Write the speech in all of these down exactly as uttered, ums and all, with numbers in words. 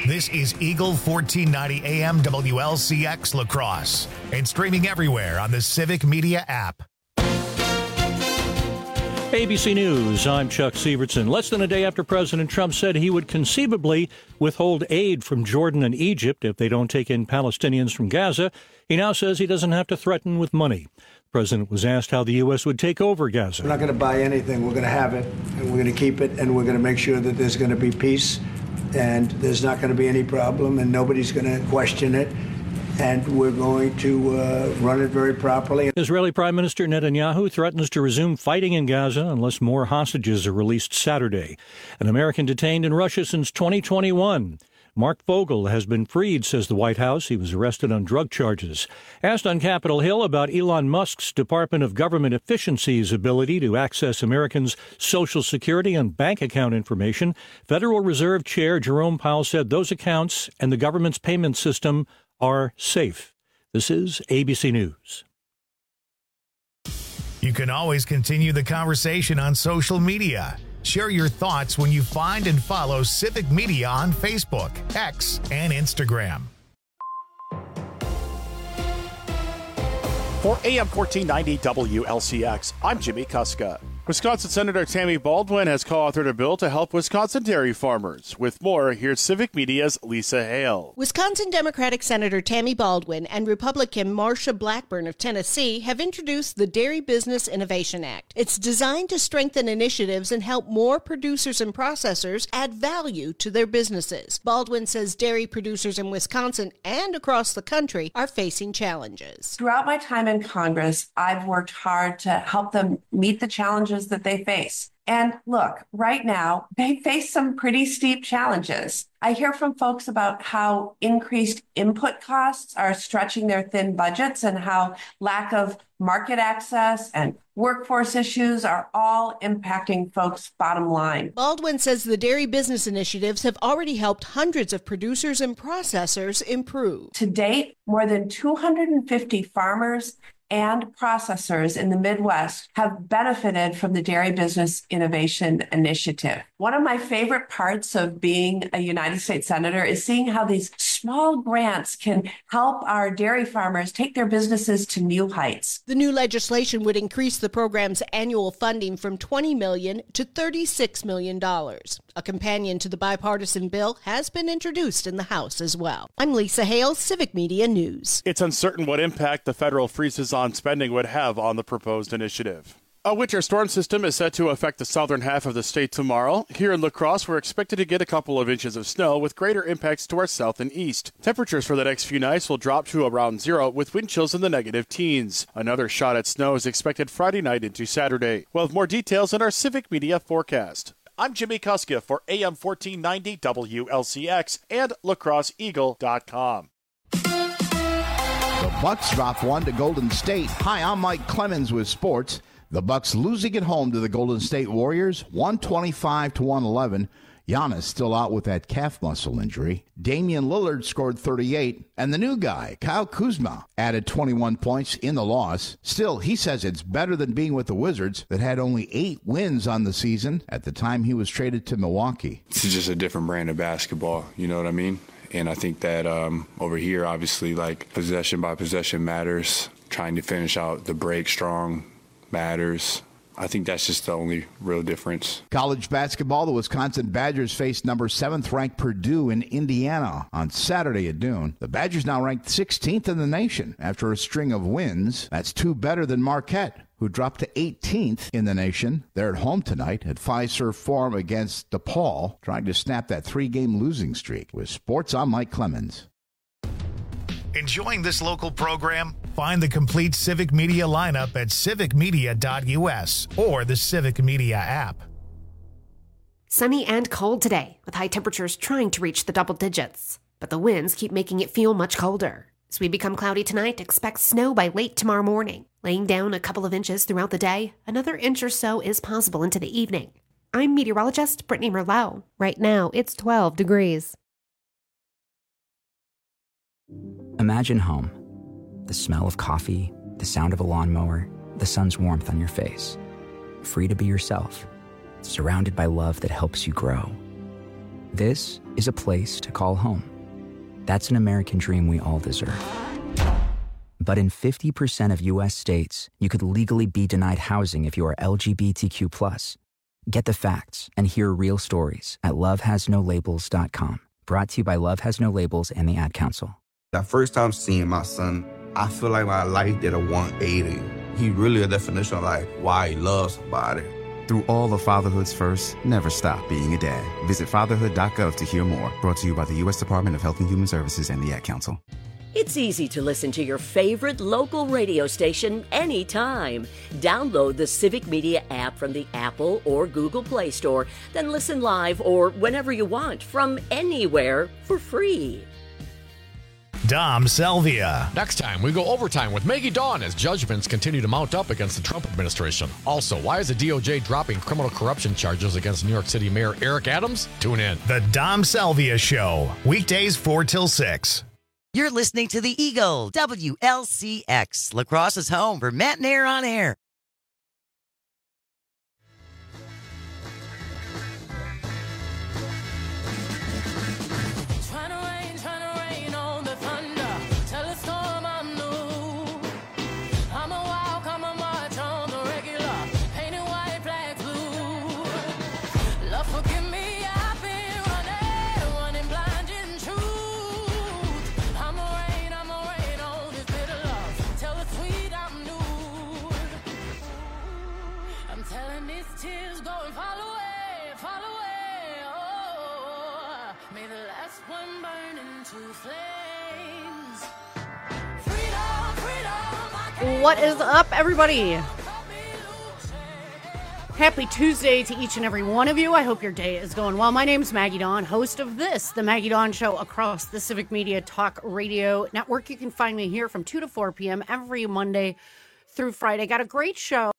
This is Eagle fourteen ninety A M W L C X La Crosse and streaming everywhere on the Civic Media app. A B C News, I'm Chuck Sievertson. Less than a day after President Trump said he would conceivably withhold aid from Jordan and Egypt if they don't take in Palestinians from Gaza, he now says he doesn't have to threaten with money. The president was asked how the U S would take over Gaza. We're not going to buy anything. We're going to have it, and we're going to keep it, and we're going to make sure that there's going to be peace, and there's not going to be any problem, and nobody's going to question it. And we're going to uh, run it very properly. Israeli Prime Minister Netanyahu threatens to resume fighting in Gaza unless more hostages are released Saturday. An American detained in Russia since twenty twenty-one. Mark Vogel has been freed, says the White House. He was arrested on drug charges. Asked on Capitol Hill about Elon Musk's Department of Government Efficiency's ability to access Americans' Social Security and bank account information, Federal Reserve Chair Jerome Powell said those accounts and the government's payment system are safe. This is A B C News. You can always continue the conversation on social media. Share your thoughts when you find and follow Civic Media on Facebook, X, and Instagram. For A M fourteen ninety W L C X, I'm Jimmy Kuska. Wisconsin Senator Tammy Baldwin has co-authored a bill to help Wisconsin dairy farmers. With more, here's Civic Media's Lisa Hale. Wisconsin Democratic Senator Tammy Baldwin and Republican Marsha Blackburn of Tennessee have introduced the Dairy Business Innovation Act. It's designed to strengthen initiatives and help more producers and processors add value to their businesses. Baldwin says dairy producers in Wisconsin and across the country are facing challenges. Throughout my time in Congress, I've worked hard to help them meet the challenges that they face. And look, right now, they face some pretty steep challenges. I hear from folks about how increased input costs are stretching their thin budgets and how lack of market access and workforce issues are all impacting folks' bottom line. Baldwin says the dairy business initiatives have already helped hundreds of producers and processors improve. To date, more than two hundred fifty farmers and processors in the Midwest have benefited from the Dairy Business Innovation Initiative. One of my favorite parts of being a United States Senator is seeing how these small grants can help our dairy farmers take their businesses to new heights. The new legislation would increase the program's annual funding from twenty million dollars to thirty-six million dollars. A companion to the bipartisan bill has been introduced in the House as well. I'm Lisa Hale, Civic Media News. It's uncertain what impact the federal freezes on spending would have on the proposed initiative. A winter storm system is set to affect the southern half of the state tomorrow. Here in La Crosse, we're expected to get a couple of inches of snow with greater impacts to our south and east. Temperatures for the next few nights will drop to around zero with wind chills in the negative teens. Another shot at snow is expected Friday night into Saturday. We'll have more details in our Civic Media forecast. I'm Jimmy Kuska for A M fourteen ninety W L C X and La Crosse Eagle dot com. The Bucks drop one to Golden State. Hi, I'm Mike Clemens with sports. The Bucks losing at home to the Golden State Warriors, one twenty-five to one eleven. Giannis still out with that calf muscle injury. Damian Lillard scored thirty-eight, and the new guy, Kyle Kuzma, added twenty-one points in the loss. Still, he says it's better than being with the Wizards that had only eight wins on the season at the time he was traded to Milwaukee. It's just a different brand of basketball, you know what I mean? And I think that um, over here, obviously, like possession by possession matters. Trying to finish out the break strong matters. I think that's just the only real difference. College basketball, the Wisconsin Badgers faced number seventh ranked Purdue in Indiana on Saturday at noon. The Badgers now ranked sixteenth in the nation after a string of wins. That's two better than Marquette, who dropped to eighteenth in the nation. They're at home tonight at Fiserv Forum against DePaul, trying to snap that three-game losing streak. With sports, I'm Mike Clemens. Enjoying this local program? Find the complete Civic Media lineup at civic media dot u s or the Civic Media app. Sunny and cold today, with high temperatures trying to reach the double digits. But the winds keep making it feel much colder. As we become cloudy tonight, expect snow by late tomorrow morning. Laying down a couple of inches throughout the day, another inch or so is possible into the evening. I'm meteorologist Brittany Merlot. Right now, it's twelve degrees. Imagine home. The smell of coffee, the sound of a lawnmower, the sun's warmth on your face. Free to be yourself, surrounded by love that helps you grow. This is a place to call home. That's an American dream we all deserve. But in fifty percent of U S states, you could legally be denied housing if you are L G B T Q plus. Get the facts and hear real stories at love has no labels dot com. Brought to you by Love Has No Labels and the Ad Council. The first time seeing my son, I feel like my life did a one eighty. He really a definition of like why he loves somebody. Through all of fatherhood's first, never stop being a dad. Visit fatherhood dot gov to hear more. Brought to you by the U S Department of Health and Human Services and the Ad Council. It's easy to listen to your favorite local radio station anytime. Download the Civic Media app from the Apple or Google Play Store, then listen live or whenever you want from anywhere for free. Dom Salvia. Next time, we go overtime with Maggie Dawn as judgments continue to mount up against the Trump administration. Also, why is the D O J dropping criminal corruption charges against New York City Mayor Eric Adams? Tune in. The Dom Salvia Show, weekdays four till six. You're listening to the Eagle, W L C X, La Crosse's home for Matt and Air on Air. What is up, everybody? Happy Tuesday to each and every one of you. I hope your day is going well. My name's Maggie Dawn, host of this, the Maggie Dawn Show, across the Civic Media Talk Radio Network. You can find me here from two to four p.m. every Monday through Friday. Got a great show.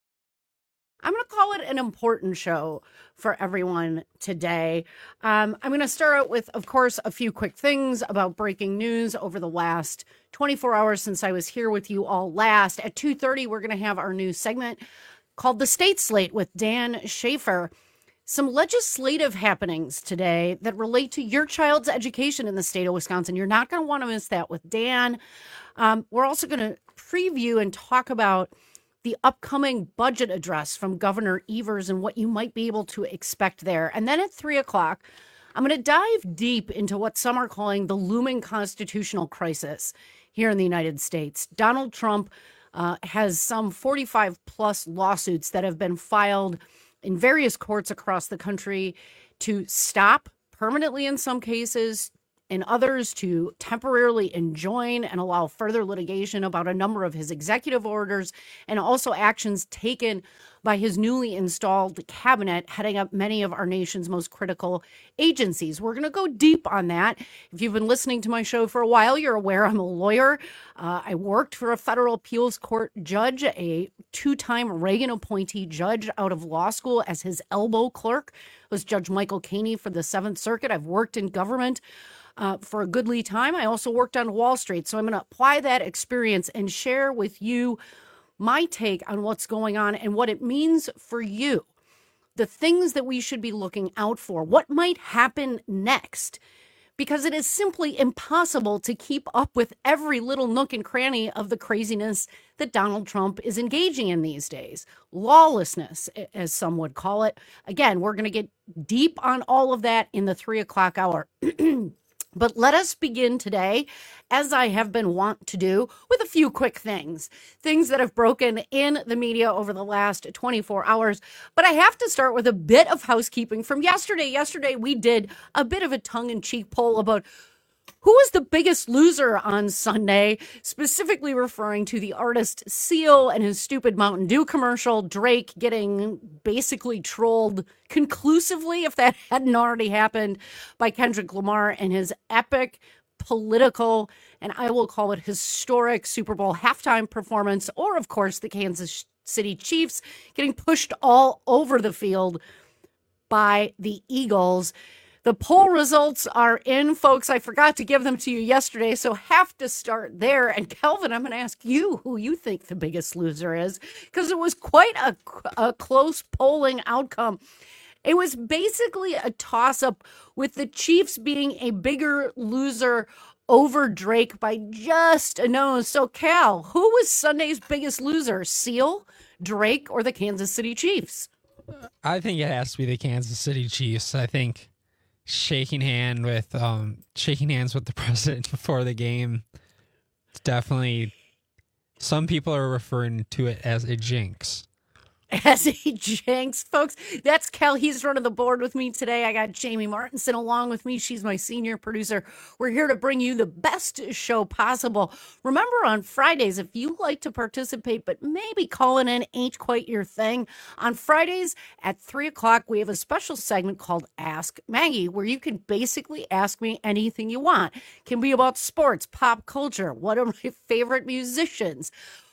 I'm going to call it an important show for everyone today. Um, I'm going to start out with, of course, a few quick things about breaking news over the last twenty-four hours since I was here with you all last. At two thirty, we're going to have our new segment called The State Slate with Dan Schaefer. Some legislative happenings today that relate to your child's education in the state of Wisconsin. You're not going to want to miss that with Dan. Um, we're also going to preview and talk about the upcoming budget address from Governor Evers and what you might be able to expect there. And then at three o'clock, I'm going to dive deep into what some are calling the looming constitutional crisis here in the United States. Donald Trump uh, has some forty-five plus lawsuits that have been filed in various courts across the country to stop permanently in some cases, and others to temporarily enjoin and allow further litigation about a number of his executive orders and also actions taken by his newly installed cabinet heading up many of our nation's most critical agencies. We're going to go deep on that. If you've been listening to my show for a while, you're aware I'm a lawyer. Uh, I worked for a federal appeals court judge, a two-time Reagan appointee judge out of law school. As his elbow clerk was Judge Michael Caney for the Seventh Circuit. I've worked in government Uh, for a goodly time. I also worked on Wall Street. So I'm going to apply that experience and share with you my take on what's going on and what it means for you. The things that we should be looking out for. What might happen next? Because it is simply impossible to keep up with every little nook and cranny of the craziness that Donald Trump is engaging in these days. Lawlessness, as some would call it. Again, we're going to get deep on all of that in the three o'clock hour. But let us begin today, as I have been wont to do, with a few quick things. Things that have broken in the media over the last twenty-four hours. But I have to start with a bit of housekeeping from yesterday. Yesterday, we did a bit of a tongue-in-cheek poll about who was the biggest loser on Sunday, specifically referring to the artist Seal and his stupid Mountain Dew commercial, Drake getting basically trolled conclusively, if that hadn't already happened, by Kendrick Lamar and his epic political, and I will call it historic, Super Bowl halftime performance, or, of course, the Kansas City Chiefs getting pushed all over the field by the Eagles. The poll results are in, folks. I forgot to give them to you yesterday, so have to start there. And Kelvin, I'm going to ask you who you think the biggest loser is, because it was quite a, a close polling outcome. It was basically a toss-up with the Chiefs being a bigger loser over Drake by just a nose. So, Cal, who was Sunday's biggest loser, Seal, Drake, or the Kansas City Chiefs? I think it has to be the Kansas City Chiefs. I think shaking hand with um, shaking hands with the president before the game, it's definitely, some people are referring to it as a jinx. As a jinx, folks. That's Cal. He's running the board with me today. I got Jamie Martinson along with me. She's my senior producer. We're here to bring you the best show possible. Remember, on Fridays, if you like to participate, but maybe calling in ain't quite your thing, on Fridays at three o'clock, we have a special segment called Ask Maggie, where you can basically ask me anything you want. It can be about sports, pop culture, what are my favorite musicians,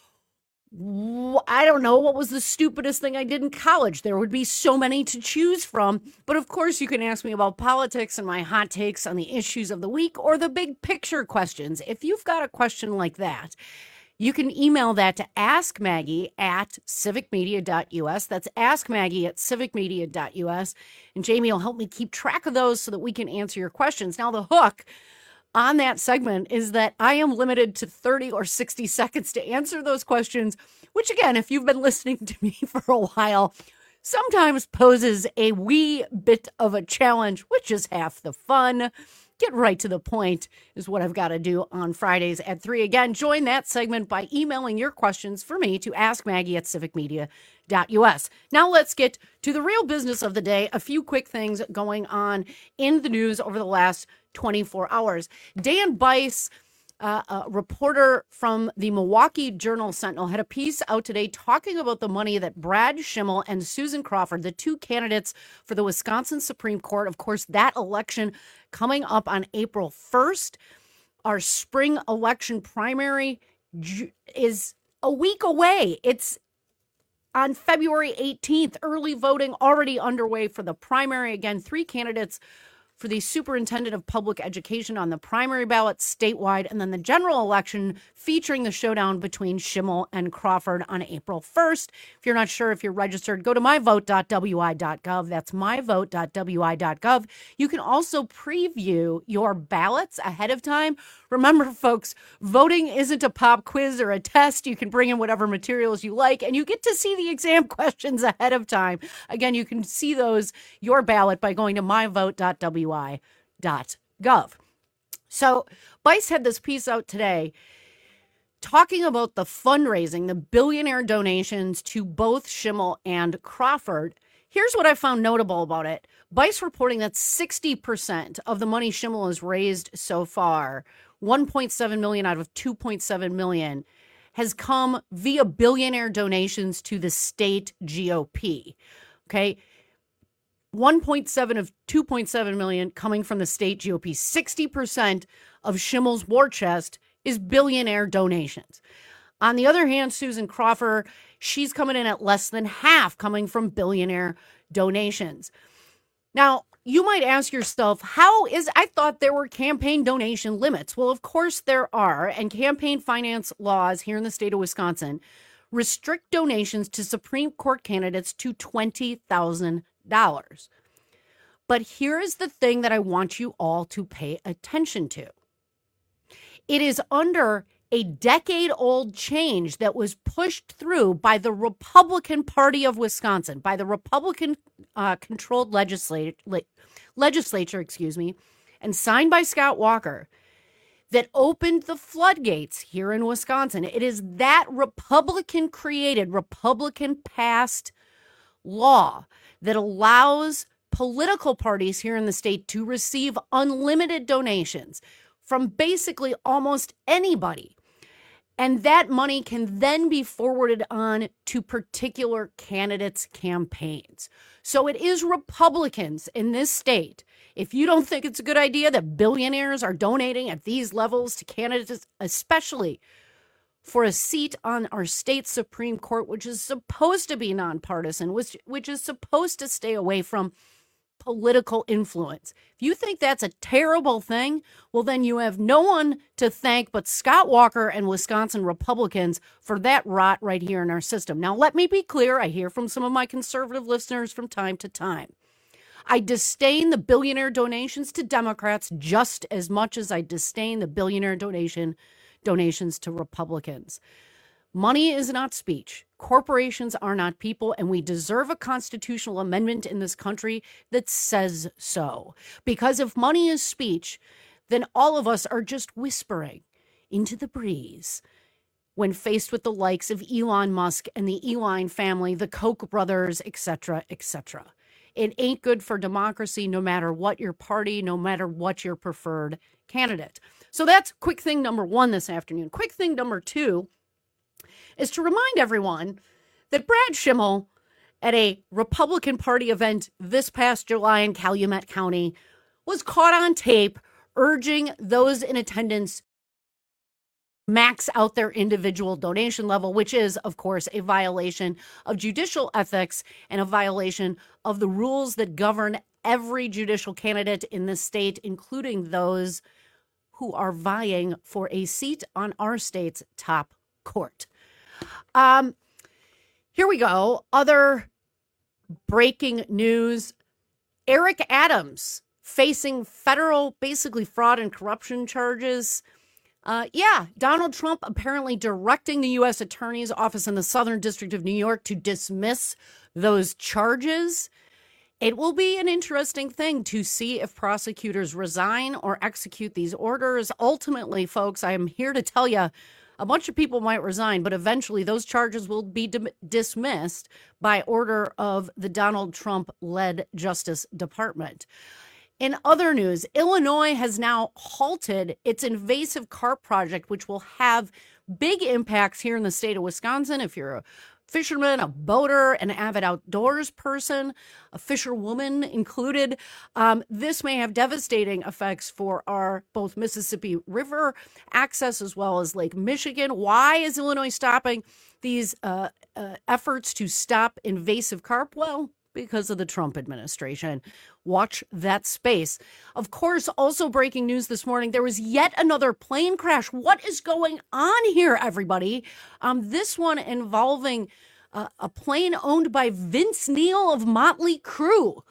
I don't know, what was the stupidest thing I did in college? There would be so many to choose from. But of course, you can ask me about politics and my hot takes on the issues of the week or the big picture questions. If you've got a question like that, you can email that to askmaggie at civicmedia dot u s. That's askmaggie at civicmedia dot u s. And Jamie will help me keep track of those so that we can answer your questions. Now, the hook on that segment is that I am limited to thirty or sixty seconds to answer those questions, which, again, if you've been listening to me for a while, sometimes poses a wee bit of a challenge, which is half the fun. Get right to the point is what I've got to do on Fridays at three. Again, join that segment by emailing your questions for me to askmaggie at civicmedia dot u s. Now let's get to the real business of the day. A few quick things going on in the news over the last twenty-four hours. Dan Bice, uh, a reporter from the Milwaukee Journal-Sentinel, had a piece out today talking about the money that Brad Schimmel and Susan Crawford, the two candidates for the Wisconsin Supreme Court, of course, that election coming up on April first. Our spring election primary is a week away. It's on February eighteenth. Early voting already underway for the primary. Again, three candidates for the superintendent of public education on the primary ballot statewide, and then the general election featuring the showdown between Schimmel and Crawford on April first. If you're not sure if you're registered, go to my vote dot w i dot gov. That's my vote dot w i dot gov. You can also preview your ballots ahead of time. Remember, folks, voting isn't a pop quiz or a test. You can bring in whatever materials you like, and you get to see the exam questions ahead of time. Again, you can see those, your ballot, by going to my vote dot w i dot gov. So Bice had this piece out today talking about the fundraising, the billionaire donations to both Schimmel and Crawford. Here's what I found notable about it. Bice reporting that sixty percent of the money Schimmel has raised so far, one point seven million dollars out of two point seven million dollars, has come via billionaire donations to the state G O P. Okay. one point seven of two point seven million coming from the state G O P. sixty percent of Schimmel's war chest is billionaire donations. On the other hand, Susan Crawford, she's coming in at less than half coming from billionaire donations. Now, you might ask yourself, how is, I thought there were campaign donation limits. Well, of course there are, and campaign finance laws here in the state of Wisconsin restrict donations to Supreme Court candidates to twenty thousand dollars. But here is the thing that I want you all to pay attention to. It is under a decade-old change that was pushed through by the Republican Party of Wisconsin, by the Republican-controlled uh, legislature, legislature, excuse me, and signed by Scott Walker, that opened the floodgates here in Wisconsin. It is that Republican-created, Republican-passed law that allows political parties here in the state to receive unlimited donations from basically almost anybody. And that money can then be forwarded on to particular candidates' campaigns. So it is Republicans in this state. If you don't think it's a good idea that billionaires are donating at these levels to candidates, especially for a seat on our state Supreme Court, which is supposed to be nonpartisan, which, which is supposed to stay away from political influence. If you think that's a terrible thing, well, then you have no one to thank but Scott Walker and Wisconsin Republicans for that rot right here in our system. Now, let me be clear. I hear from some of my conservative listeners from time to time. I disdain the billionaire donations to Democrats just as much as I disdain the billionaire donation donations to Republicans. Money is not speech. Corporations are not people, and we deserve a constitutional amendment in this country that says so. Because if money is speech, then all of us are just whispering into the breeze when faced with the likes of Elon Musk and the Elon family, the Koch brothers, et cetera, et cetera. It ain't good for democracy, no matter what your party, no matter what your preferred candidate. So that's quick thing number one this afternoon. Quick thing number two is to remind everyone that Brad Schimmel at a Republican Party event this past July in Calumet County was caught on tape urging those in attendance max out their individual donation level, which is, of course, a violation of judicial ethics and a violation of the rules that govern every judicial candidate in this state, including those who are vying for a seat on our state's top court. Um, here we go. Other breaking news. Eric Adams facing federal, basically fraud and corruption charges. Uh, yeah, Donald Trump apparently directing the U S Attorney's Office in the Southern District of New York to dismiss those charges. It will be an interesting thing to see if prosecutors resign or execute these orders. Ultimately, folks, I am here to tell you, a bunch of people might resign, but eventually those charges will be di- dismissed by order of the Donald Trump-led Justice Department. In other news, Illinois has now halted its invasive carp project, which will have big impacts here in the state of Wisconsin. If you're a fisherman, a boater, an avid outdoors person, a fisherwoman included, um, this may have devastating effects for our both Mississippi River access as well as Lake Michigan. Why is Illinois stopping these uh, uh, efforts to stop invasive carp? Well, because of the Trump administration. Watch that space. Of course, also breaking news this morning, there was yet another plane crash. What is going on here, everybody? Um, this one involving uh, a plane owned by Vince Neil of Motley Crue.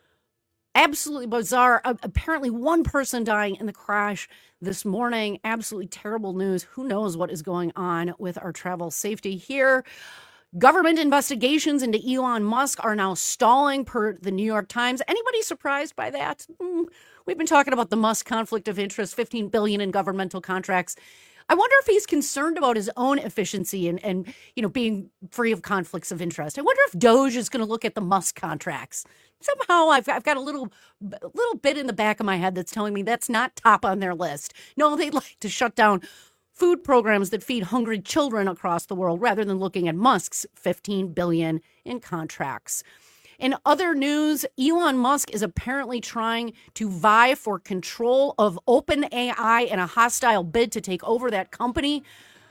Absolutely bizarre. Uh, apparently one person dying in the crash this morning. Absolutely terrible news. Who knows what is going on with our travel safety here? Government investigations into Elon Musk are now stalling, per the New York Times. Anybody surprised by that? Mm, we've been talking about the Musk conflict of interest, fifteen billion dollars in governmental contracts. I wonder if he's concerned about his own efficiency and, and you know, being free of conflicts of interest. I wonder if Doge is going to look at the Musk contracts. Somehow I've, I've got a little, little bit in the back of my head that's telling me that's not top on their list. No, they'd like to shut down food programs that feed hungry children across the world rather than looking at Musk's fifteen billion dollars in contracts. In other news, Elon Musk is apparently trying to vie for control of OpenAI in a hostile bid to take over that company.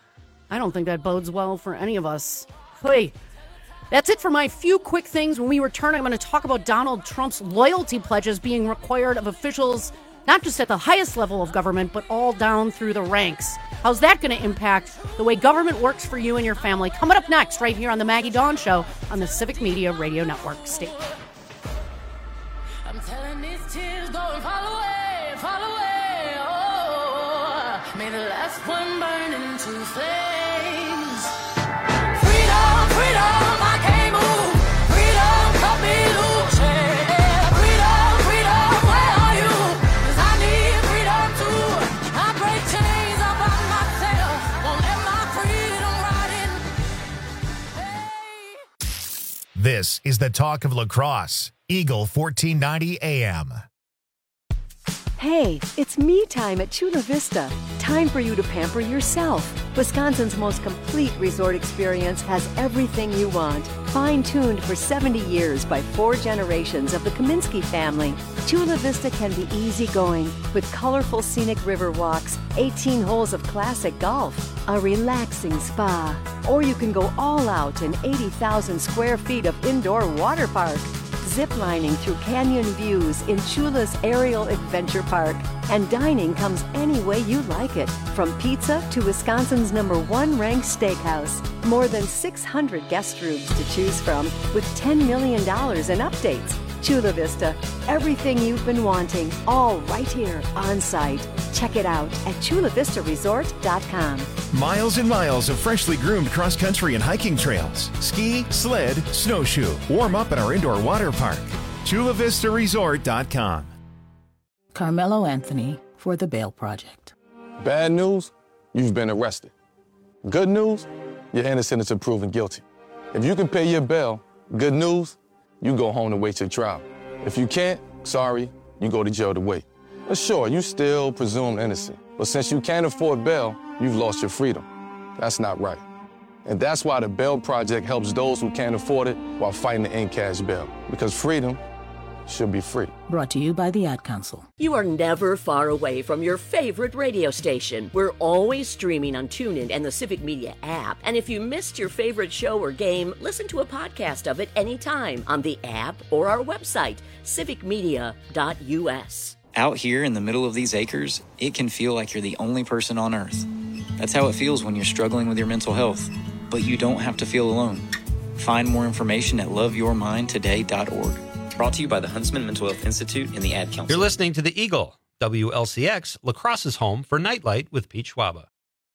I don't think that bodes well for any of us. Hey, that's it for my few quick things. When we return, I'm going to talk about Donald Trump's loyalty pledges being required of officials not just at the highest level of government, but all down through the ranks. How's that going to impact the way government works for you and your family? Coming up next, right here on the Maggie Dawn Show on the Civic Media Radio Network. Stay tuned. I'm telling these tears go and fall away, fall away. Oh, may the last one burn into flames. Freedom, freedom, I can't move. Freedom, cut me loose. Yeah. Freedom, freedom, where are you? 'Cause I need freedom too. I break chains up by myself. Won't let my freedom ride in. Hey. This is the talk of lacrosse. Eagle fourteen ninety A M. Hey, it's me time at Chula Vista. Time for you to pamper yourself. Wisconsin's most complete resort experience has everything you want. Fine-tuned for seventy years by four generations of the Kaminsky family, Chula Vista can be easygoing with colorful scenic river walks, eighteen holes of classic golf, a relaxing spa, or you can go all out in eighty thousand square feet of indoor water park. Ziplining through canyon views in Chula's Aerial Adventure Park. And dining comes any way you like it, from pizza to Wisconsin's number one ranked steakhouse. More than six hundred guest rooms to choose from with ten million dollars in updates. Chula Vista, everything you've been wanting, all right here on site. Check it out at chula vista resort dot com. Miles and miles of freshly groomed cross-country and hiking trails. Ski, sled, snowshoe. Warm up at our indoor water park. chula vista resort dot com. Carmelo Anthony for the Bail Project. Bad news, you've been arrested. Good news, you're innocent until proven guilty. If you can pay your bail, good news, you go home to wait your trial. If you can't, sorry, you go to jail to wait. But sure, you still presumed innocent. But since you can't afford bail, you've lost your freedom. That's not right. And that's why the Bail Project helps those who can't afford it while fighting to end cash bail. Because freedom should be free. Brought to you by the Ad Council. You are never far away from your favorite radio station. We're always streaming on TuneIn and the Civic Media app. And if you missed your favorite show or game, listen to a podcast of it anytime on the app or our website, civic media dot u s. Out here in the middle of these acres, it can feel like you're the only person on Earth. That's how it feels when you're struggling with your mental health. But you don't have to feel alone. Find more information at love your mind today dot org. Brought to you by the Huntsman Mental Health Institute and the Ad Council. You're listening to The Eagle, W L C X, La Crosse's home for Nightlight with Pete Schwaba.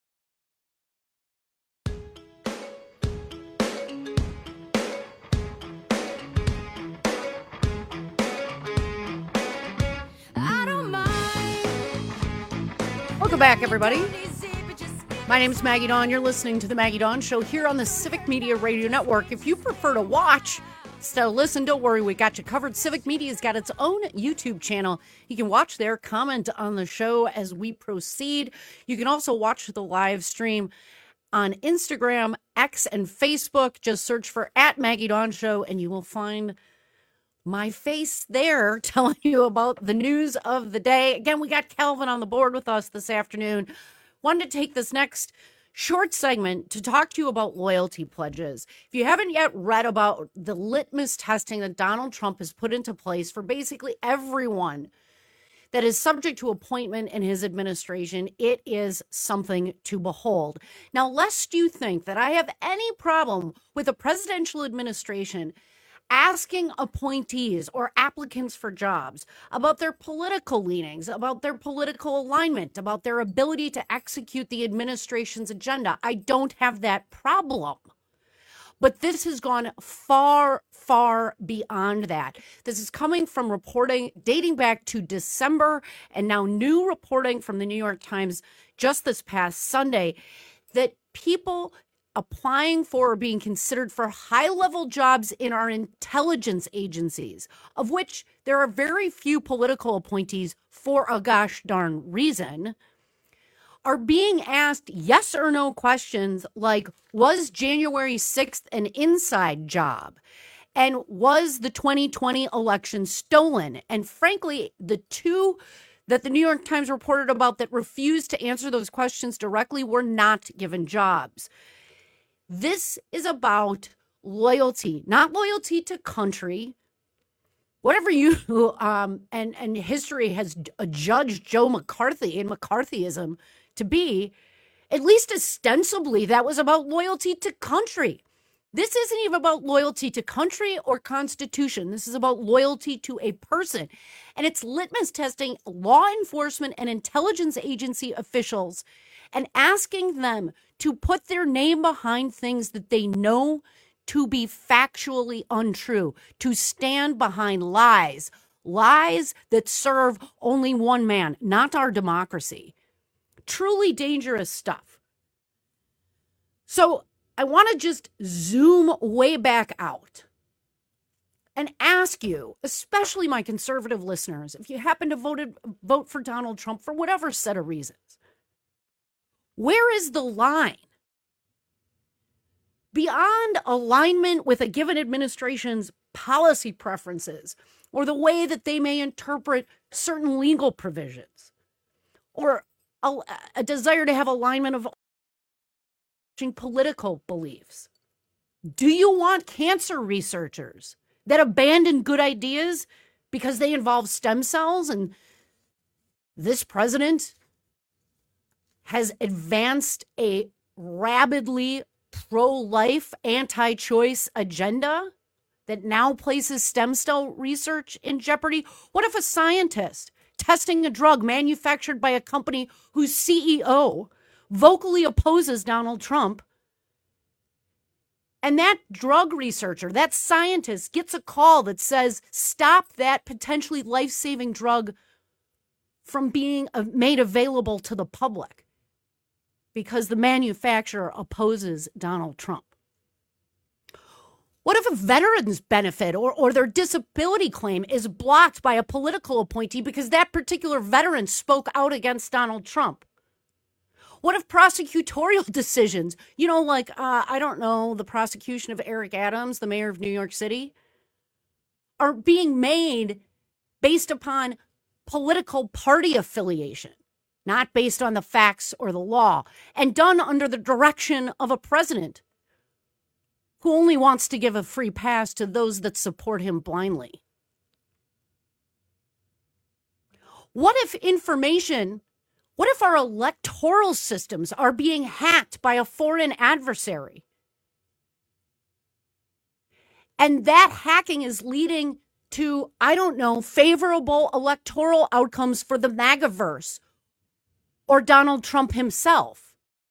Welcome back, everybody. My name is Maggie Dawn. You're listening to The Maggie Dawn Show here on the Civic Media Radio Network. If you prefer to watch instead of listen, don't worry, we got you covered. Civic Media's got its own YouTube channel. You can watch there, comment on the show as we proceed. You can also watch the live stream on Instagram, X, and Facebook. Just search for at Maggie Dawn Show, and you will find my face there telling you about the news of the day. Again, we got Calvin on the board with us this afternoon. Wanted to take this next short segment to talk to you about loyalty pledges. If you haven't yet read about the litmus testing that Donald Trump has put into place for basically everyone that is subject to appointment in his administration, it is something to behold. Now, lest you think that I have any problem with a presidential administration asking appointees or applicants for jobs about their political leanings, about their political alignment, about their ability to execute the administration's agenda, I don't have that problem. But this has gone far, far beyond that. This is coming from reporting dating back to December and now new reporting from the New York Times just this past Sunday that people applying for or being considered for high-level jobs in our intelligence agencies, of which there are very few political appointees for a gosh darn reason, are being asked yes or no questions like, was January sixth an inside job? And was the twenty twenty election stolen? And frankly, the two that the New York Times reported about that refused to answer those questions directly were not given jobs. This is about loyalty, not loyalty to country. Whatever you, um, and, and history has judged Joe McCarthy and McCarthyism to be, at least ostensibly, that was about loyalty to country. This isn't even about loyalty to country or constitution. This is about loyalty to a person. And it's litmus testing law enforcement and intelligence agency officials and asking them to put their name behind things that they know to be factually untrue, to stand behind lies, lies that serve only one man, not our democracy. Truly dangerous stuff. So I want to just zoom way back out and ask you, especially my conservative listeners, if you happen to voted, vote for Donald Trump for whatever set of reasons, where is the line beyond alignment with a given administration's policy preferences or the way that they may interpret certain legal provisions or a, a desire to have alignment of political beliefs? Do you want cancer researchers that abandon good ideas because they involve stem cells and this president has advanced a rabidly pro-life, anti-choice agenda that now places stem cell research in jeopardy? What if a scientist testing a drug manufactured by a company whose C E O vocally opposes Donald Trump, and that drug researcher, that scientist, gets a call that says, stop that potentially life-saving drug from being made available to the public because the manufacturer opposes Donald Trump? What if a veteran's benefit or, or their disability claim is blocked by a political appointee because that particular veteran spoke out against Donald Trump? What if prosecutorial decisions, you know, like, uh, I don't know, the prosecution of Eric Adams, the mayor of New York City, are being made based upon political party affiliation, not based on the facts or the law, and done under the direction of a president who only wants to give a free pass to those that support him blindly? What if information, what if our electoral systems are being hacked by a foreign adversary? And that hacking is leading to, I don't know, favorable electoral outcomes for the MAGAverse or Donald Trump himself.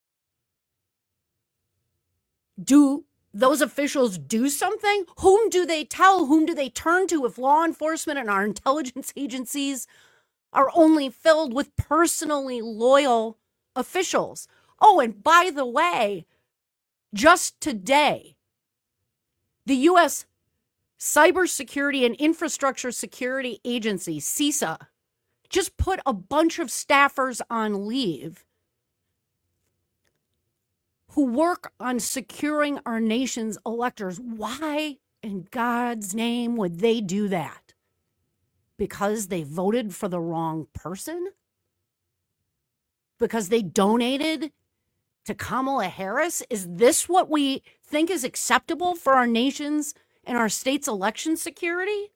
Do those officials do something? Whom do they tell? Whom do they turn to if law enforcement and our intelligence agencies are only filled with personally loyal officials? Oh, and by the way, just today, the U S Cybersecurity and Infrastructure Security Agency, CISA, just put a bunch of staffers on leave who work on securing our nation's electors. Why in God's name would they do that? Because they voted for the wrong person? Because they donated to Kamala Harris? Is this what we think is acceptable for our nation's and our state's election security?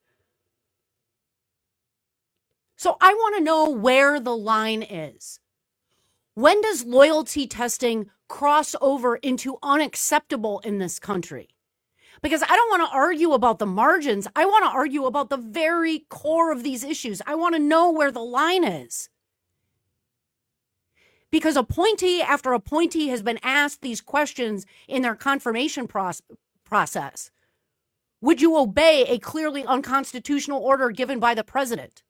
So I want to know where the line is. When does loyalty testing cross over into unacceptable in this country? Because I don't want to argue about the margins. I want to argue about the very core of these issues. I want to know where the line is. Because appointee after appointee has been asked these questions in their confirmation proce- process. Would you obey a clearly unconstitutional order given by the president?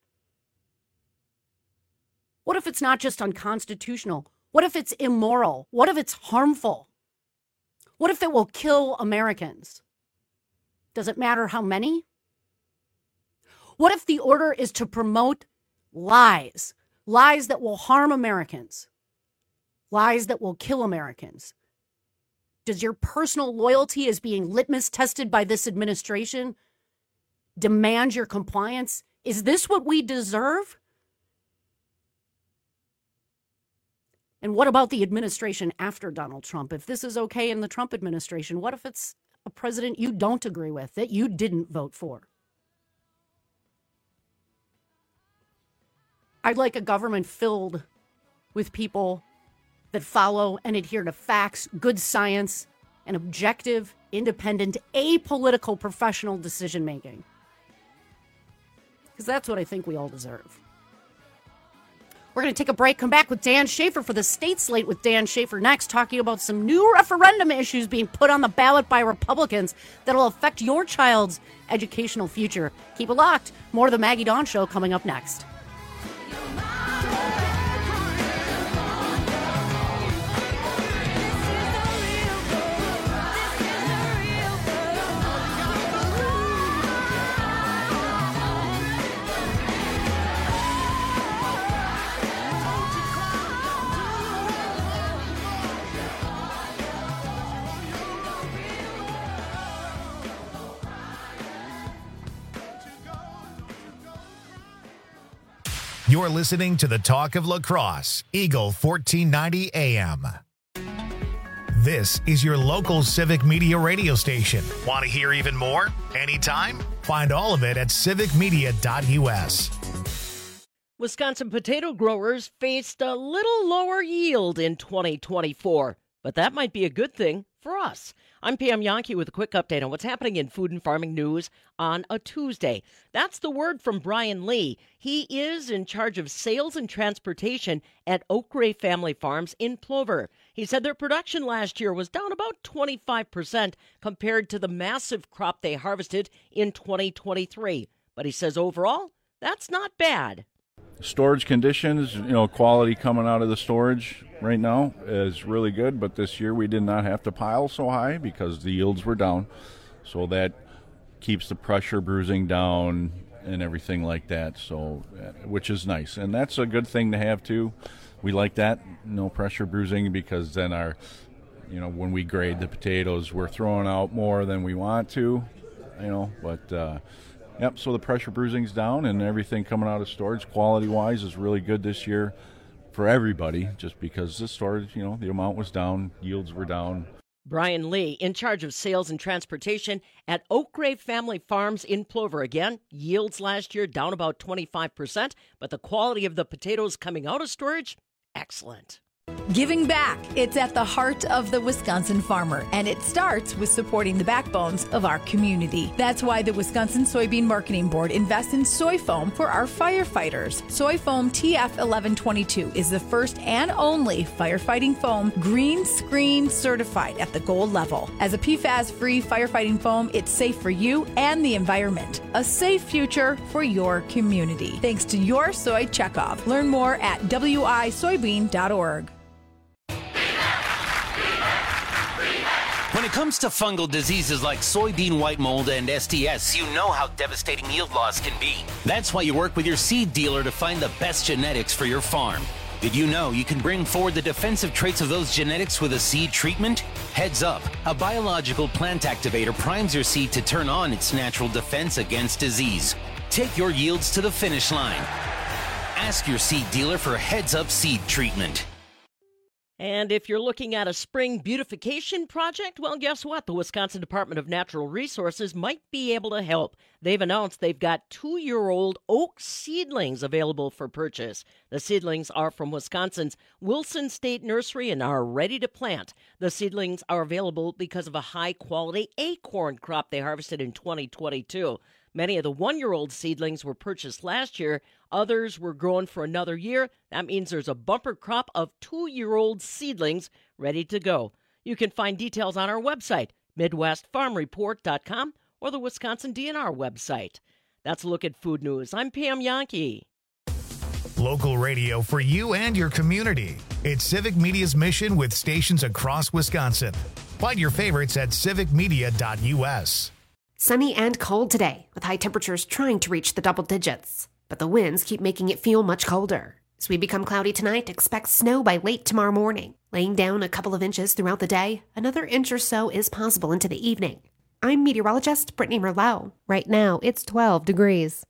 What if it's not just unconstitutional? What if it's immoral? What if it's harmful? What if it will kill Americans? Does it matter how many? What if the order is to promote lies, lies that will harm Americans, lies that will kill Americans? Does your personal loyalty as being litmus tested by this administration demand your compliance? Is this what we deserve? And what about the administration after Donald Trump? If this is okay in the Trump administration, what if it's a president you don't agree with, that you didn't vote for? I'd like a government filled with people that follow and adhere to facts, good science, and objective, independent, apolitical professional decision making. Because that's what I think we all deserve. We're going to take a break, come back with Dan Schaefer for the State Slate with Dan Schaefer next, talking about some new referendum issues being put on the ballot by Republicans that'll affect your child's educational future. Keep it locked. More of the Maggie Dawn Show coming up next. You're listening to the Talk of La Crosse, Eagle fourteen ninety A M. This is your local civic media radio station. Want to hear even more? Anytime? Find all of it at civic media dot U S. Wisconsin potato growers faced a little lower yield in twenty twenty-four, but that might be a good thing for us. I'm Pam Yankee with a quick update on what's happening in food and farming news on a Tuesday. That's the word from Brian Lee. He is in charge of sales and transportation at Oak Gray Family Farms in Plover. He said their production last year was down about twenty-five percent compared to the massive crop they harvested in twenty twenty-three. But he says overall, that's not bad. Storage conditions, you know, quality coming out of the storage right now is really good, but this year we did not have to pile so high because the yields were down. So that keeps the pressure bruising down and everything like that, so which is nice. And that's a good thing to have too. We like that, no pressure bruising, because then our, you know, when we grade the potatoes, we're throwing out more than we want to, you know, but uh Yep, so the pressure bruising's down and everything coming out of storage quality-wise is really good this year for everybody, just because the storage, you know, the amount was down, yields were down. Brian Lee, in charge of sales and transportation at Oak Gray Family Farms in Plover. Again, yields last year down about twenty-five percent, but the quality of the potatoes coming out of storage, excellent. Giving back. It's at the heart of the Wisconsin farmer, and it starts with supporting the backbones of our community. That's why the Wisconsin Soybean Marketing Board invests in soy foam for our firefighters. Soy foam T F eleven twenty-two is the first and only firefighting foam green screen certified at the gold level. As a P FAS-free firefighting foam, it's safe for you and the environment. A safe future for your community. Thanks to your soy checkoff. Learn more at w i soybean dot org. When it comes to fungal diseases like soybean white mold and S T S, you know how devastating yield loss can be. That's why you work with your seed dealer to find the best genetics for your farm. Did you know you can bring forward the defensive traits of those genetics with a seed treatment? Heads up, a biological plant activator primes your seed to turn on its natural defense against disease. Take your yields to the finish line. Ask your seed dealer for Heads Up seed treatment. And if you're looking at a spring beautification project, well, guess what? The Wisconsin Department of Natural Resources might be able to help. They've announced they've got two-year-old oak seedlings available for purchase. The seedlings are from Wisconsin's Wilson State Nursery and are ready to plant. The seedlings are available because of a high-quality acorn crop they harvested in twenty twenty-two. Many of the one-year-old seedlings were purchased last year. Others were grown for another year. That means there's a bumper crop of two-year-old seedlings ready to go. You can find details on our website, midwest farm report dot com, or the Wisconsin D N R website. That's a look at food news. I'm Pam Yankee. Local radio for you and your community. It's Civic Media's mission with stations across Wisconsin. Find your favorites at civic media dot u s. Sunny and cold today, with high temperatures trying to reach the double digits. But the winds keep making it feel much colder. As we become cloudy tonight, expect snow by late tomorrow morning. Laying down a couple of inches throughout the day, another inch or so is possible into the evening. I'm meteorologist Brittany Merlot. Right now, it's twelve degrees.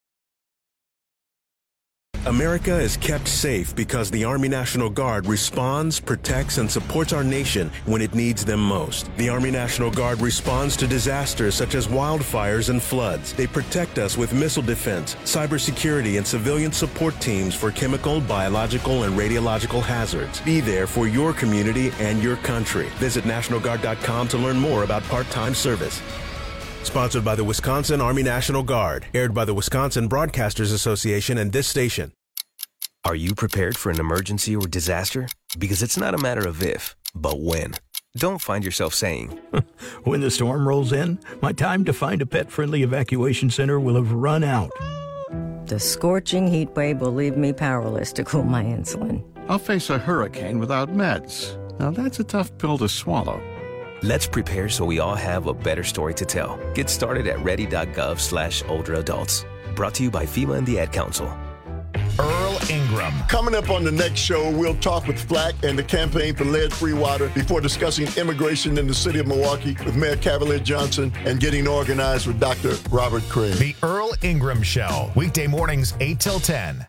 America is kept safe because the Army National Guard responds, protects, and supports our nation when it needs them most. The Army National Guard responds to disasters such as wildfires and floods. They protect us with missile defense, cybersecurity, and civilian support teams for chemical, biological, and radiological hazards. Be there for your community and your country. Visit national guard dot com to learn more about part-time service. Sponsored by the Wisconsin Army National Guard. Aired by the Wisconsin Broadcasters Association and this station. Are you prepared for an emergency or disaster? Because it's not a matter of if, but when. Don't find yourself saying, when the storm rolls in, my time to find a pet-friendly evacuation center will have run out. The scorching heat wave will leave me powerless to cool my insulin. I'll face a hurricane without meds. Now that's a tough pill to swallow. Let's prepare so we all have a better story to tell. Get started at ready.gov slash older adults. Brought to you by FEMA and the Ad Council. Earl Ingram. Coming up on the next show, we'll talk with Flack and the campaign for lead-free water before discussing immigration in the city of Milwaukee with Mayor Cavalier Johnson and getting organized with Doctor Robert Craig. The Earl Ingram Show, weekday mornings eight till ten.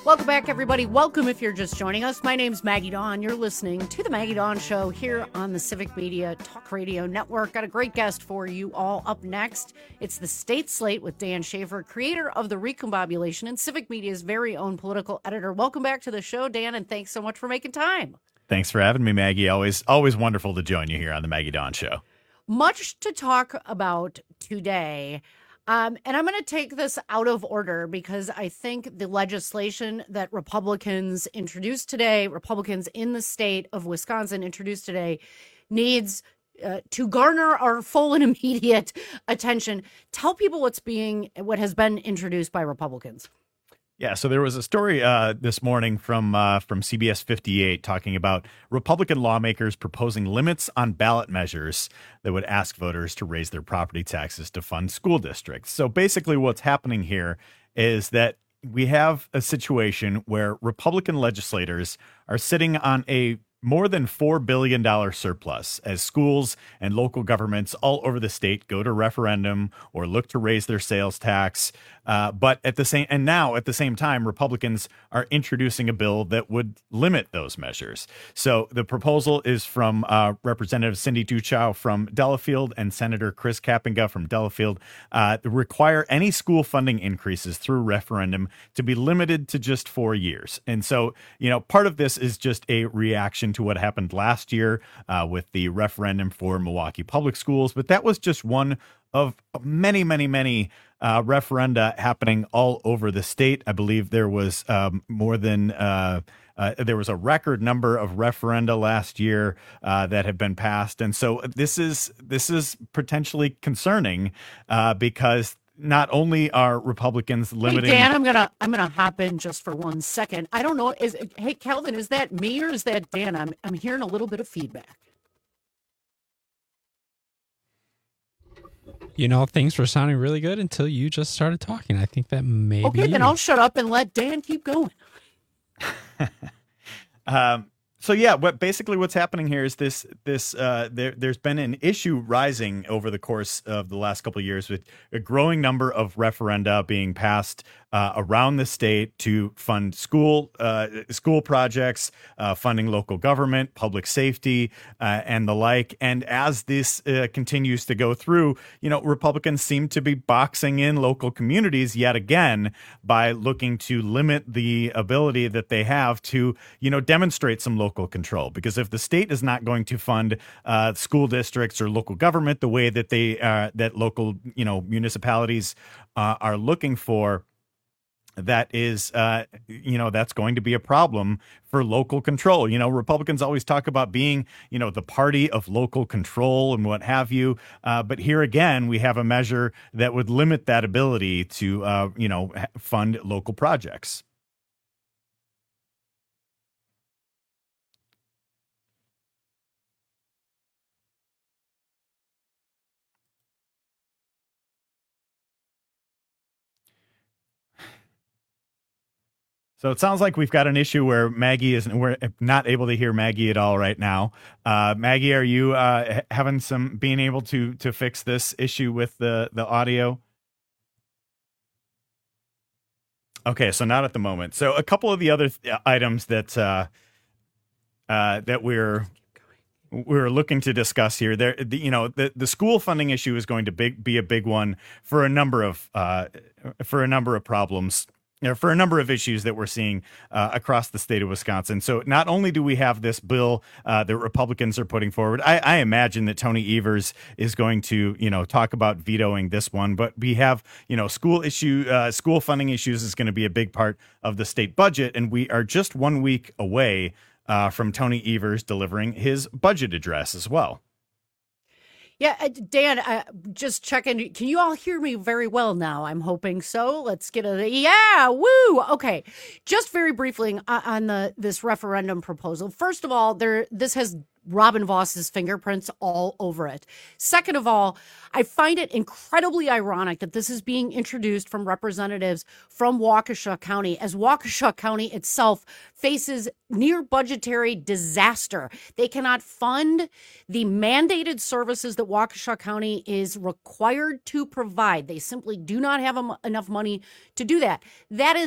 Welcome back, everybody. Welcome if you're just joining us. My name's Maggie Dawn. You're listening to The Maggie Dawn Show here on the Civic Media Talk Radio Network. Got a great guest for you all up next. It's the State Slate with Dan Schaefer, creator of The Recombobulation and Civic Media's very own political editor. Welcome back to the show, Dan, and thanks so much for making time. Thanks for having me, Maggie. Always, always wonderful to join you here on The Maggie Dawn Show. Much to talk about today. Um, and I'm going to take this out of order because I think the legislation that Republicans introduced today, Republicans in the state of Wisconsin introduced today, needs uh, to garner our full and immediate attention. Tell people what's being, what has been introduced by Republicans. Yeah, so there was a story uh, this morning from uh, from C B S fifty-eight talking about Republican lawmakers proposing limits on ballot measures that would ask voters to raise their property taxes to fund school districts. So basically what's happening here is that we have a situation where Republican legislators are sitting on a more than four billion dollars surplus as schools and local governments all over the state go to referendum or look to raise their sales tax. Uh, but at the same and now at the same time, Republicans are introducing a bill that would limit those measures. So the proposal is from uh, Representative Cindy Duchow from Delafield and Senator Chris Kapenga from Delafield uh, require any school funding increases through referendum to be limited to just four years. And so, you know, part of this is just a reaction to what happened last year uh, with the referendum for Milwaukee Public Schools. But that was just one of many, many, many uh, referenda happening all over the state. I believe there was um, more than uh, uh, there was a record number of referenda last year uh, that have been passed. And so this is this is potentially concerning uh, because not only are Republicans limiting. Hey Dan, I'm gonna I'm gonna hop in just for one second. I don't know. Is hey Calvin, is that me or is that Dan? I'm I'm hearing a little bit of feedback. You know, things were sounding really good until you just started talking. I think that maybe. Okay, then I'll shut up and let Dan keep going. um. So yeah, what basically what's happening here is this this uh, there there's been an issue rising over the course of the last couple of years with a growing number of referenda being passed uh, around the state to fund school uh, school projects, uh, funding local government, public safety, uh, and the like. And as this uh, continues to go through, you know, Republicans seem to be boxing in local communities yet again by looking to limit the ability that they have to, you know, demonstrate some local control. Because if the state is not going to fund uh, school districts or local government the way that they uh, that local, you know, municipalities uh, are looking for, that is, uh, you know, that's going to be a problem for local control. You know, Republicans always talk about being, you know, the party of local control and what have you. Uh, but here again, we have a measure that would limit that ability to, uh, you know, fund local projects. So it sounds like we've got an issue where Maggie is we're not able to hear Maggie at all right now. Uh, Maggie, are you uh, having some being able to to fix this issue with the the audio? Okay, so not at the moment. So a couple of the other th- items that uh, uh, that we're we're looking to discuss here. There, the, you know, the the school funding issue is going to big, be a big one for a number of uh, for a number of problems. You know, for a number of issues that we're seeing uh, across the state of Wisconsin. So not only do we have this bill uh, that Republicans are putting forward, I, I imagine that Tony Evers is going to, you know, talk about vetoing this one. But we have, you know, school issue, uh, school funding issues is going to be a big part of the state budget. And we are just one week away uh, from Tony Evers delivering his budget address as well. Yeah, uh, Dan, uh, just checking. Can you all hear me very well now? I'm hoping so. Let's get a yeah, woo. Okay, just very briefly on, on the this referendum proposal. First of all, there this has Robin Voss's fingerprints all over it. Second of all, I find it incredibly ironic that this is being introduced from representatives from Waukesha County, as Waukesha County itself faces near budgetary disaster. They cannot fund the mandated services that Waukesha County is required to provide. They simply do not have enough money to do that. That is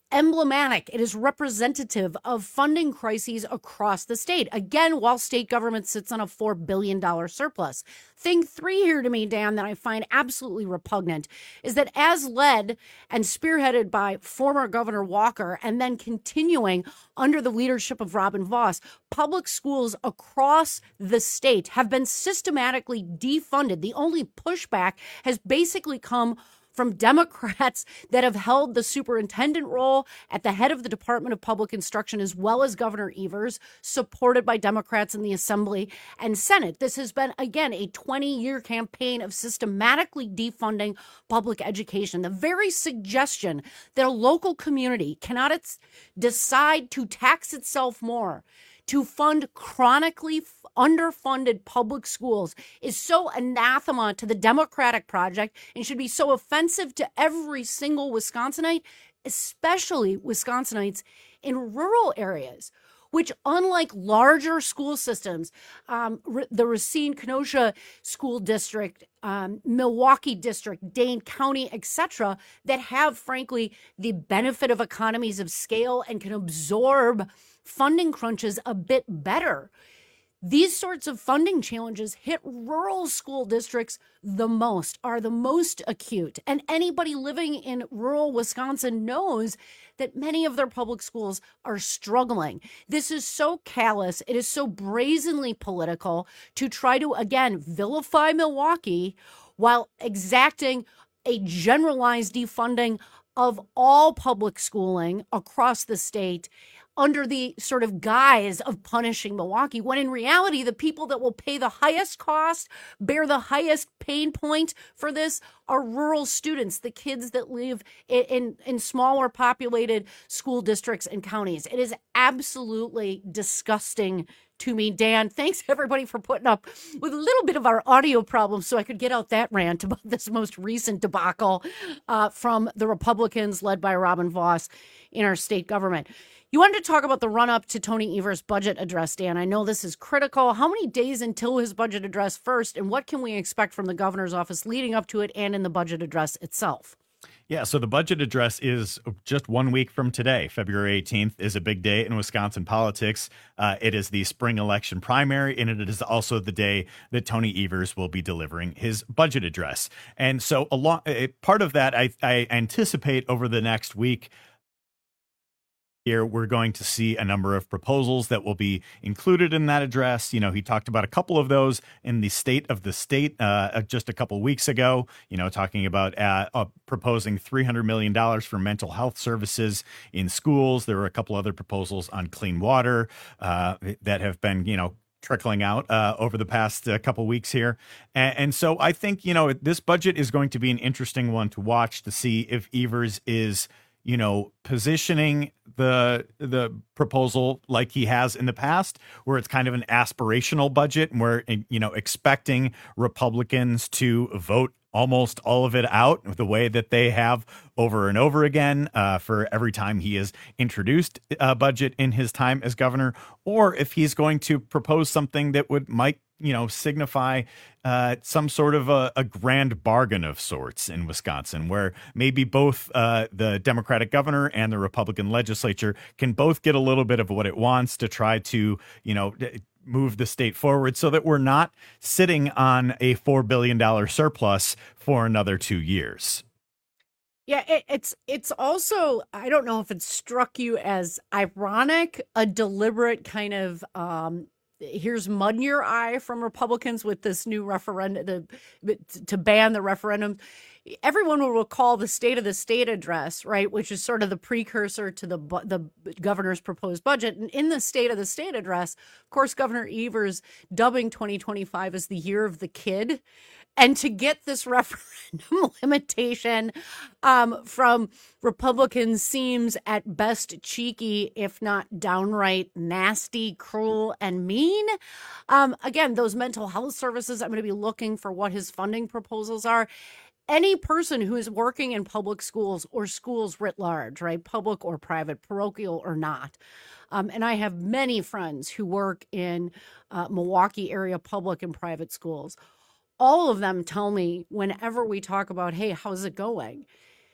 emblematic. It is representative of funding crises across the state. Again, while state government sits on a four billion dollars surplus. Thing three here to me, Dan, that I find absolutely repugnant is that as led and spearheaded by former Governor Walker and then continuing under the leadership of Robin Vos, public schools across the state have been systematically defunded. The only pushback has basically come from Democrats that have held the superintendent role at the head of the Department of Public Instruction, as well as Governor Evers, supported by Democrats in the Assembly and Senate. This has been, again, a twenty-year campaign of systematically defunding public education. The very suggestion that a local community cannot its- decide to tax itself more to fund chronically underfunded public schools is so anathema to the Democratic project and should be so offensive to every single Wisconsinite, especially Wisconsinites in rural areas, which, unlike larger school systems, um, the Racine Kenosha School District, um, Milwaukee District, Dane County, et cetera, that have, frankly, the benefit of economies of scale and can absorb funding crunches a bit better. These sorts of funding challenges hit rural school districts the most, are the most acute. And anybody living in rural Wisconsin knows that many of their public schools are struggling. This is so callous. It is so brazenly political to try to, again, vilify Milwaukee while exacting a generalized defunding of all public schooling across the state under the sort of guise of punishing Milwaukee, when in reality, the people that will pay the highest cost, bear the highest pain point for this are rural students, the kids that live in, in, in smaller populated school districts and counties. It is absolutely disgusting to me. Dan, thanks everybody for putting up with a little bit of our audio problems so I could get out that rant about this most recent debacle uh, from the Republicans led by Robin Vos in our state government. You wanted to talk about the run-up to Tony Evers' budget address, Dan. I know this is critical. How many days until his budget address first, and what can we expect from the governor's office leading up to it and in the budget address itself? Yeah, so the budget address is just one week from today. February eighteenth is a big day in Wisconsin politics. Uh, it is the spring election primary, and it is also the day that Tony Evers will be delivering his budget address. And so a lot, part of that, I, I anticipate over the next week, here, we're going to see a number of proposals that will be included in that address. You know, he talked about a couple of those in the State of the State uh, just a couple weeks ago, you know, talking about uh, uh, proposing three hundred million dollars for mental health services in schools. There were a couple other proposals on clean water uh, that have been, you know, trickling out uh, over the past uh, couple weeks here. And, and so I think, you know, this budget is going to be an interesting one to watch to see if Evers is, you know, positioning the the proposal like he has in the past, where it's kind of an aspirational budget and where, you know, expecting Republicans to vote almost all of it out the way that they have over and over again uh, for every time he has introduced a budget in his time as governor, or if he's going to propose something that would might, you know, signify uh, some sort of a, a grand bargain of sorts in Wisconsin, where maybe both uh, the Democratic governor and the Republican legislature can both get a little bit of what it wants to try to, you know, move the state forward so that we're not sitting on a four billion dollars surplus for another two years. Yeah, it, it's it's also, I don't know if it struck you as ironic, a deliberate kind of um, here's mud in your eye from Republicans with this new referendum the, to ban the referendum. Everyone will recall the State of the State address, right, which is sort of the precursor to the the governor's proposed budget. And in the State of the State address, of course, Governor Evers dubbing twenty twenty-five as the year of the kid. And to get this referendum limitation um, from Republicans seems at best cheeky, if not downright nasty, cruel, and mean. Um, again, those mental health services, I'm going to be looking for what his funding proposals are. Any person who is working in public schools or schools writ large, right, public or private, parochial or not. Um, and I have many friends who work in uh, Milwaukee area public and private schools. All of them tell me whenever we talk about, hey, how's it going?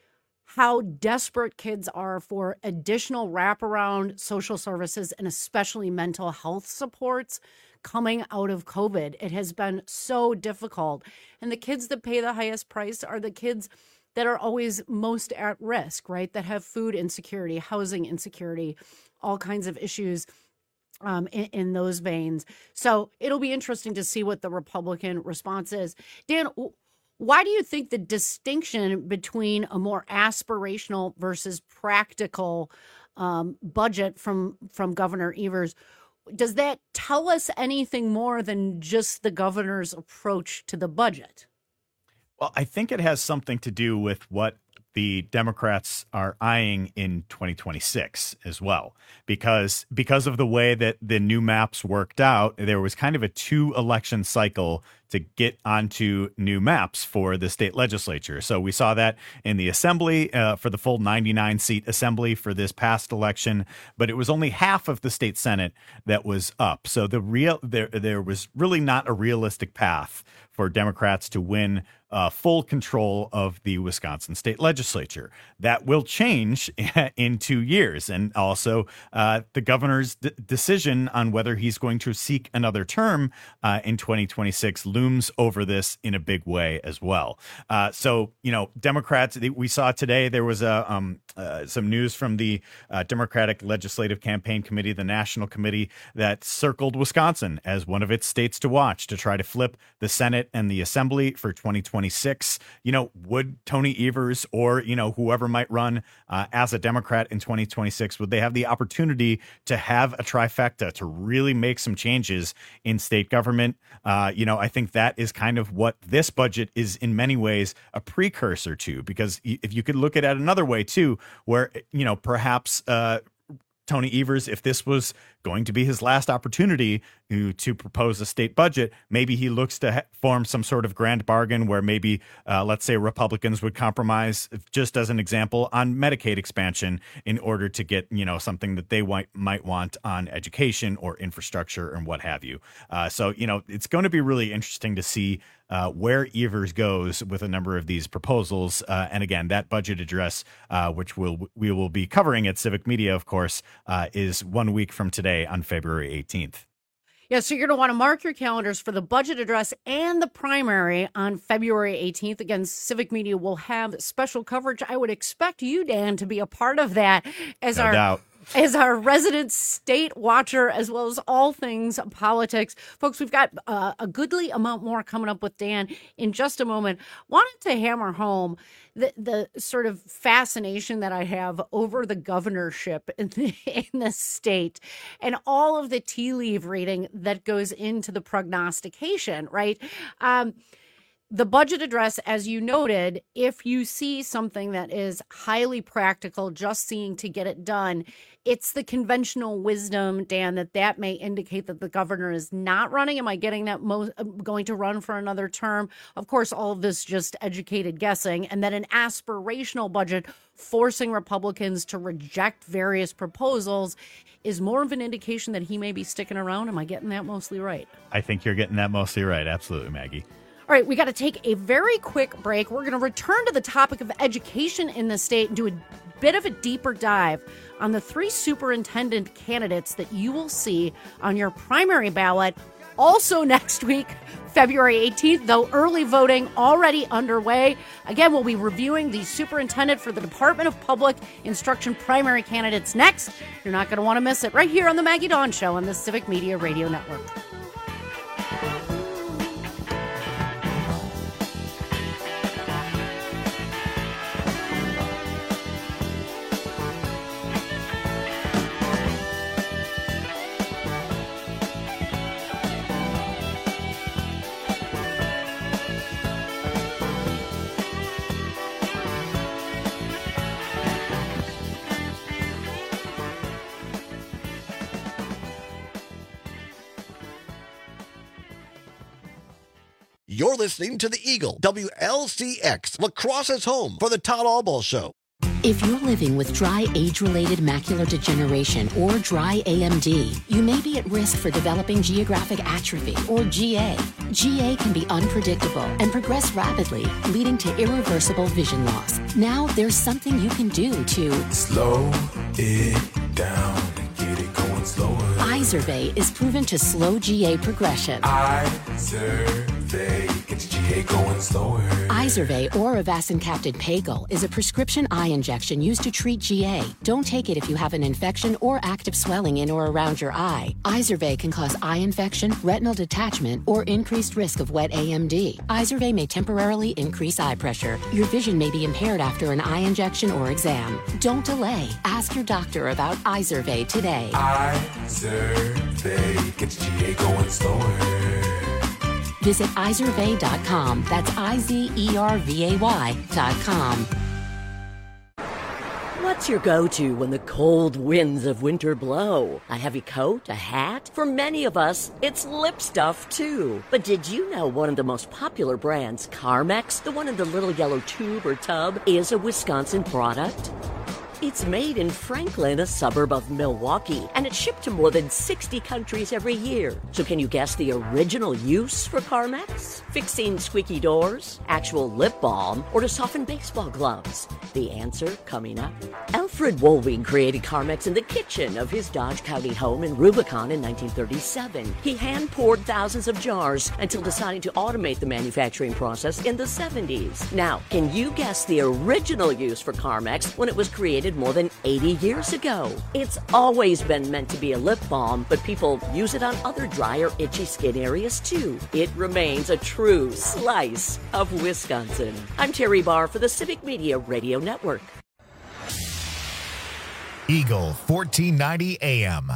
how desperate kids are for additional wraparound social services and especially mental health supports coming out of COVID. It has been so difficult. And the kids that pay the highest price are the kids that are always most at risk, right? That have food insecurity, housing insecurity, all kinds of issues um, in, in those veins. So it'll be interesting to see what the Republican response is. Dan, why do you think the distinction between a more aspirational versus practical um, budget from, from Governor Evers, does that tell us anything more than just the governor's approach to the budget? Well, I think it has something to do with what the Democrats are eyeing in twenty twenty-six as well, because because of the way that the new maps worked out, there was kind of a two election cycle to get onto new maps for the state legislature. So we saw that in the assembly uh, for the full ninety-nine seat assembly for this past election, but it was only half of the state Senate that was up. So the real there there was really not a realistic path for Democrats to win uh, full control of the Wisconsin state legislature. That will change in two years. And also uh, the governor's d- decision on whether he's going to seek another term uh, in twenty twenty-six looms over this in a big way as well. Uh, so, you know, Democrats, we saw today there was a, um, uh, some news from the uh, Democratic Legislative Campaign Committee, the National Committee, that circled Wisconsin as one of its states to watch to try to flip the Senate and the Assembly for twenty twenty-six. You know, would Tony Evers or, you know, whoever might run uh, as a Democrat in twenty twenty-six, would they have the opportunity to have a trifecta to really make some changes in state government? Uh, you know, I think that is kind of what this budget is in many ways a precursor to, because if you could look at it another way, too, where, you know, perhaps uh, Tony Evers, if this was going to be his last opportunity to, to propose a state budget, maybe he looks to ha- form some sort of grand bargain where maybe, uh, let's say, Republicans would compromise, just as an example, on Medicaid expansion in order to get, you know, something that they might, might want on education or infrastructure and what have you. Uh, so, you know, it's going to be really interesting to see Uh, where Evers goes with a number of these proposals. Uh, and again, that budget address, uh, which we'll, we will be covering at Civic Media, of course, uh, is one week from today on February eighteenth. Yeah, so you're going to want to mark your calendars for the budget address and the primary on February eighteenth. Again, Civic Media will have special coverage. I would expect you, Dan, to be a part of that as no our doubt. as our resident state watcher, as well as all things politics. Folks, we've got uh, a goodly amount more coming up with Dan in just a moment. Wanted to hammer home the, the sort of fascination that I have over the governorship in the, in the state and all of the tea leaf reading that goes into the prognostication, right? Um, The budget address, as you noted, if you see something that is highly practical, just seeing to get it done, it's the conventional wisdom, Dan, that that may indicate that the governor is not running. Am I getting that mo- going to run for another term? Of course, all of this just educated guessing. And then an aspirational budget forcing Republicans to reject various proposals is more of an indication that he may be sticking around. Am I getting that mostly right? I think you're getting that mostly right. Absolutely, Maggie. All right, we got to take a very quick break. We're going to return to the topic of education in the state and do a bit of a deeper dive on the three superintendent candidates that you will see on your primary ballot. Also next week, February eighteenth, though early voting already underway. Again, we'll be reviewing the superintendent for the Department of Public Instruction primary candidates next. You're not going to want to miss it right here on the Maggie Dawn Show on the Civic Media Radio Network. You're listening to the Eagle, W L C X, La Crosse's home for the Todd Albaugh Show. If you're living with dry age-related macular degeneration or dry A M D, you may be at risk for developing geographic atrophy or G A. G A can be unpredictable and progress rapidly, leading to irreversible vision loss. Now there's something you can do to slow it down and get it going slower. Izervay is proven to slow G A progression. Izervay gets G A going slower. Izervay or avacincaptad pegol is a prescription eye injection used to treat G A. Don't take it if you have an infection or active swelling in or around your eye. Izervay can cause eye infection, retinal detachment, or increased risk of wet A M D. Izervay may temporarily increase eye pressure. Your vision may be impaired after an eye injection or exam. Don't delay. Ask your doctor about Izervay today. Izervay gets G A going slower. Visit izervay dot com. That's I Z E R V A Y dot com. What's your go-to when the cold winds of winter blow? A heavy coat? A hat? For many of us, it's lip stuff, too. But did you know one of the most popular brands, Carmex, the one in the little yellow tube or tub, is a Wisconsin product? It's made in Franklin, a suburb of Milwaukee, and it's shipped to more than sixty countries every year. So can you guess the original use for Carmex? Fixing squeaky doors, actual lip balm, or to soften baseball gloves? The answer coming up. Alfred Wolving created Carmex in the kitchen of his Dodge County home in Rubicon in nineteen thirty-seven. He hand-poured thousands of jars until deciding to automate the manufacturing process in the seventies. Now, can you guess the original use for Carmex when it was created more than eighty years ago? It's always been meant to be a lip balm, but people use it on other dry or itchy skin areas too. It remains a true slice of Wisconsin. I'm Terry Barr for the Civic Media Radio Network. Eagle fourteen ninety A M.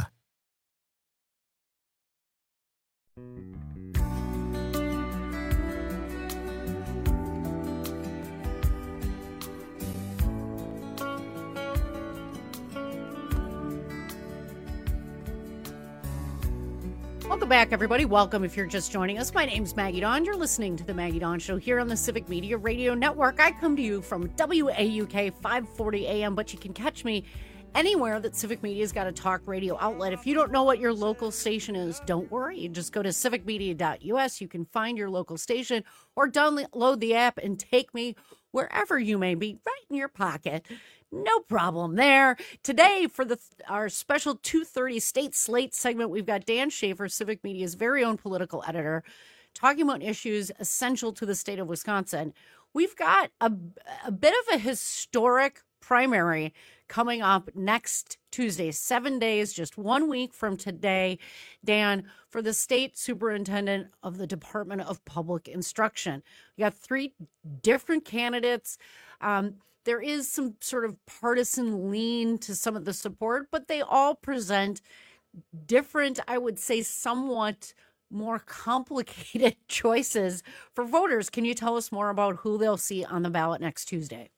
Welcome back, everybody. Welcome if you're just joining us. My name's Maggie Dawn. You're listening to the Maggie Dawn Show here on the Civic Media Radio Network. I come to you from W A U K five forty A M, but you can catch me anywhere that Civic Media's got a talk radio outlet. If you don't know what your local station is, don't worry. Just go to civic media dot U S. You can find your local station or download the app and take me wherever you may be, right in your pocket. No problem there. Today, for the our special two thirty State Slate segment, we've got Dan Schaefer, Civic Media's very own political editor, talking about issues essential to the state of Wisconsin. We've got a, a bit of a historic primary coming up next Tuesday, seven days, just one week from today, Dan, for the state superintendent of the Department of Public Instruction. We got three different candidates. Um, There is some sort of partisan lean to some of the support, but they all present different, I would say, somewhat more complicated choices for voters. Can you tell us more about who they'll see on the ballot next Tuesday?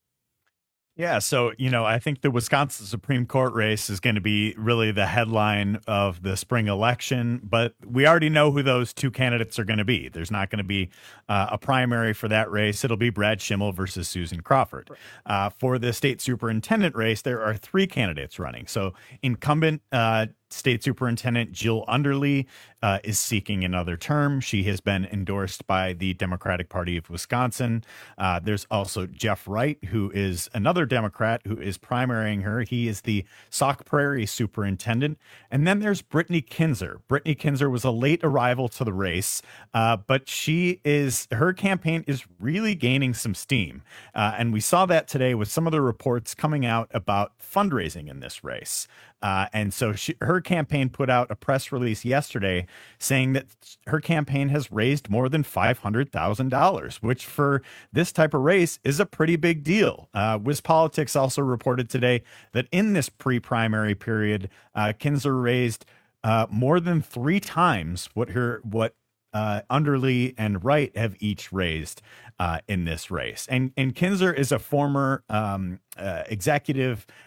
Yeah, so, you know, I think the Wisconsin Supreme Court race is going to be really the headline of the spring election, but we already know who those two candidates are going to be. There's not going to be uh, a primary for that race. It'll be Brad Schimmel versus Susan Crawford. Uh, for the state superintendent race, there are three candidates running. So incumbent uh, State Superintendent Jill Underly uh, is seeking another term. She has been endorsed by the Democratic Party of Wisconsin. Uh, there's also Jeff Wright, who is another Democrat who is primarying her. He is the Sauk Prairie Superintendent. And then there's Brittany Kinzer. Brittany Kinzer was a late arrival to the race, uh, but she is her campaign is really gaining some steam. Uh, and we saw that today with some of the reports coming out about fundraising in this race. Uh, and so she, her campaign put out a press release yesterday saying that her campaign has raised more than five hundred thousand dollars, which for this type of race is a pretty big deal. Uh, WisPolitics also reported today that in this pre-primary period, uh, Kinzer raised uh, more than three times what her what uh, Underly and Wright have each raised uh, in this race. And and Kinzer is a former um, uh, executive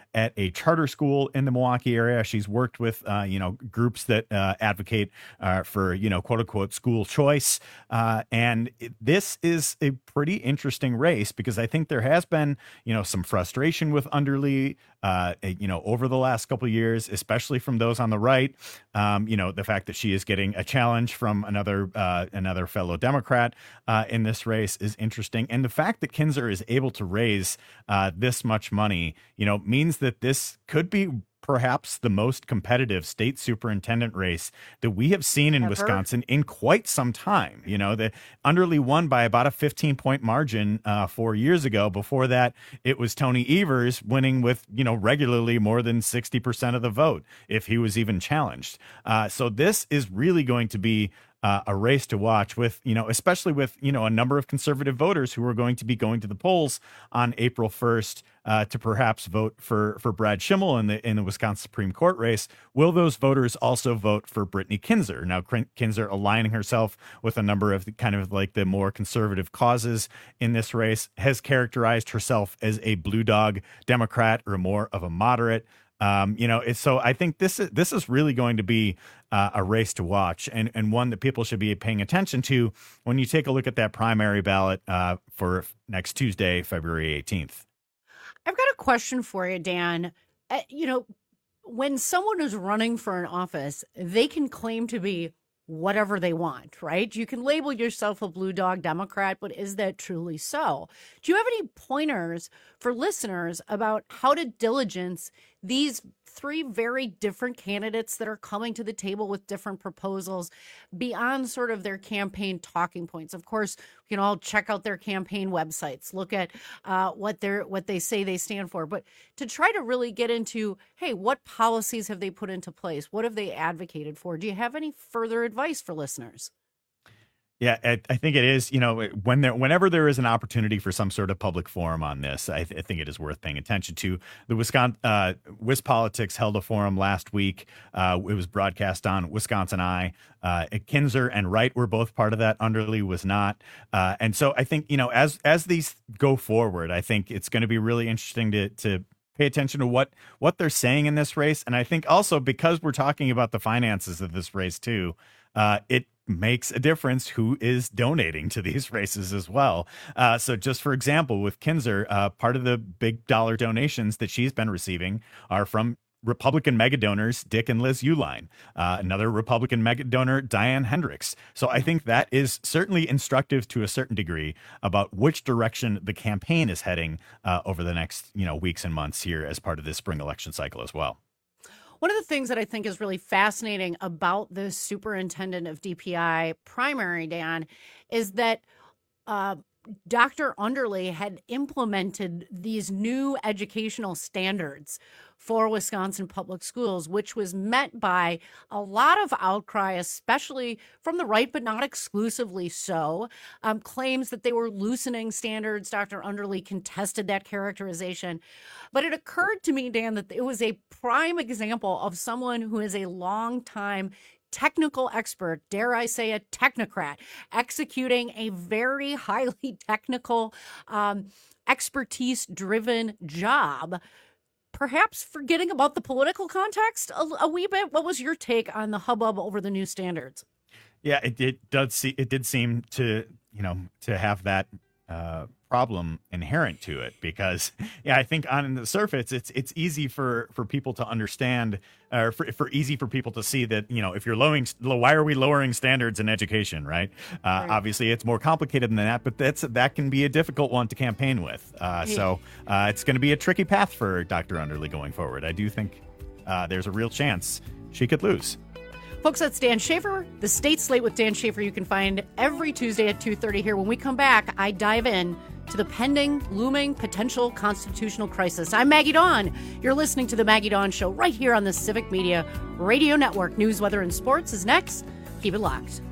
at a charter school in the Milwaukee area. She's worked with, uh, you know, groups that uh, advocate uh, for, you know, quote unquote school choice. Uh, and it, this is a pretty interesting race because I think there has been, you know, some frustration with Underly, uh, you know, over the last couple of years, especially from those on the right. Um, you know, the fact that she is getting a challenge from another uh, another fellow Democrat uh, in this race is interesting. And the fact that Kinzer is able to raise uh, this much money, you know, means that this could be perhaps the most competitive state superintendent race that we have seen in Ever? Wisconsin in quite some time. You know, the Underly won by about a fifteen point margin uh, four years ago. Before that, it was Tony Evers winning with, you know, regularly more than sixty percent of the vote if he was even challenged. Uh, so this is really going to be Uh, a race to watch with, you know, especially with, you know, a number of conservative voters who are going to be going to the polls on April first uh, to perhaps vote for for Brad Schimmel in the in the Wisconsin Supreme Court race. Will those voters also vote for Brittany Kinzer? Now, Kinzer aligning herself with a number of the, kind of like the more conservative causes in this race, has characterized herself as a blue dog Democrat or more of a moderate. Um, you know, it's, so I think this is this is really going to be uh, a race to watch and, and one that people should be paying attention to when you take a look at that primary ballot uh, for next Tuesday, February eighteenth. I've got a question for you, Dan. Uh, you know, when someone is running for an office, they can claim to be whatever they want, right? You can label yourself a blue dog Democrat, but is that truly so? Do you have any pointers for listeners about how to diligence these three very different candidates that are coming to the table with different proposals beyond sort of their campaign talking points? Of course, we can all check out their campaign websites, look at uh, what they're what they say they stand for, but to try to really get into, hey, what policies have they put into place? What have they advocated for? Do you have any further advice for listeners? Yeah, I, I think it is, you know, when there, whenever there is an opportunity for some sort of public forum on this, I, th- I think it is worth paying attention to. The Wisconsin, uh, WisPolitics held a forum last week. Uh, it was broadcast on Wisconsin Eye. Uh, Kinzer and Wright were both part of that. Underly was not. Uh, and so I think, you know, as as these go forward, I think it's going to be really interesting to to pay attention to what what they're saying in this race. And I think also because we're talking about the finances of this race, too, uh, it makes a difference who is donating to these races as well. Uh, so just for example, with Kinzer, uh, part of the big dollar donations that she's been receiving are from Republican mega donors, Dick and Liz Uline, uh, another Republican mega donor, Diane Hendricks. So I think that is certainly instructive to a certain degree about which direction the campaign is heading uh, over the next, you know, weeks and months here as part of this spring election cycle as well. One of the things that I think is really fascinating about this superintendent of D P I primary, Dan, is that uh, Doctor Underly had implemented these new educational standards for Wisconsin public schools, which was met by a lot of outcry, especially from the right, but not exclusively so. Um, claims that they were loosening standards. Doctor Underly contested that characterization. But it occurred to me, Dan, that it was a prime example of someone who is a longtime technical expert, dare I say a technocrat, executing a very highly technical, um, expertise-driven job, perhaps forgetting about the political context a, a wee bit. What was your take on the hubbub over the new standards? Yeah, it, it does. See, it did seem to, you know, to have that uh, problem inherent to it because, yeah, I think on the surface, it's it's easy for, for people to understand, or for, for easy for people to see that, you know, if you're lowering, why are we lowering standards in education, right? Uh, right. Obviously, it's more complicated than that, but that's that can be a difficult one to campaign with. Uh, yeah. So uh, it's going to be a tricky path for Doctor Underly going forward. I do think uh, there's a real chance she could lose. Folks, that's Dan Schaefer, the State Slate with Dan Schaefer. You can find every Tuesday at two thirty here. When we come back, I dive in to the pending, looming, potential constitutional crisis. I'm Maggie Dawn. You're listening to The Maggie Dawn Show right here on the Civic Media Radio Network. News, weather, and sports is next. Keep it locked.